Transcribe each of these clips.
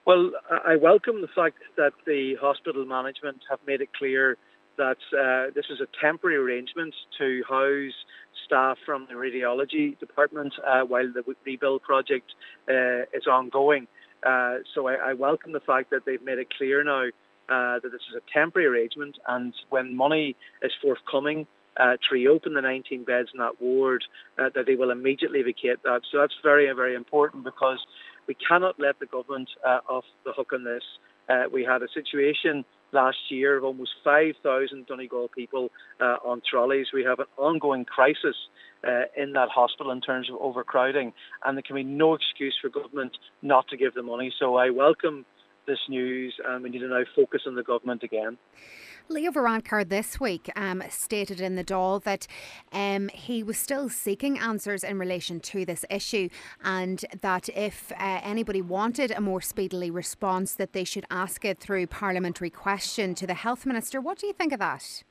Well, I welcome the fact that the hospital management have made it clear that this is a temporary arrangement to house staff from the radiology department while the rebuild project is ongoing. So I welcome the fact that they've made it clear now that this is a temporary arrangement, and when money is forthcoming to reopen the 19 beds in that ward, that they will immediately vacate that. So that's very, very important, because we cannot let the government off the hook on this. We had a situation last year of almost 5,000 Donegal people on trolleys. We have an ongoing crisis in that hospital in terms of overcrowding, and there can be no excuse for government not to give the money. So I welcome this news, and we need to now focus on the government again. Leo Varadkar this week stated in the Dáil that he was still seeking answers in relation to this issue, and that if anybody wanted a more speedily response, that they should ask it through parliamentary question to the Health Minister. What do you think of that?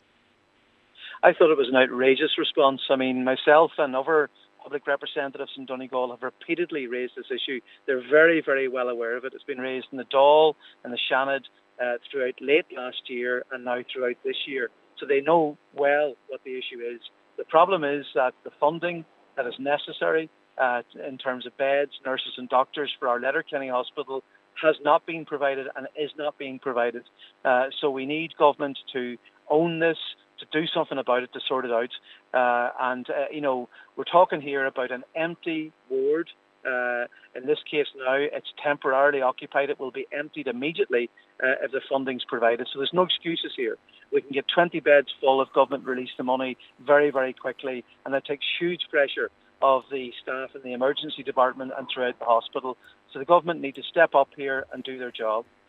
I thought it was an outrageous response. I mean, myself and other public representatives in Donegal have repeatedly raised this issue. They're very, very well aware of it. It's been raised in the Dáil and the Seanad throughout late last year and now throughout this year. So they know well what the issue is. The problem is that the funding that is necessary in terms of beds, nurses and doctors for our Letterkenny Hospital has not been provided and is not being provided. So we need government to own this, to do something about it, to sort it out. We're talking here about an empty ward. In this case now, it's temporarily occupied. It will be emptied immediately if the funding's provided. So there's no excuses here. We can get 20 beds full if government release the money very, very quickly, and that takes huge pressure of the staff in the emergency department and throughout the hospital. So the government need to step up here and do their job.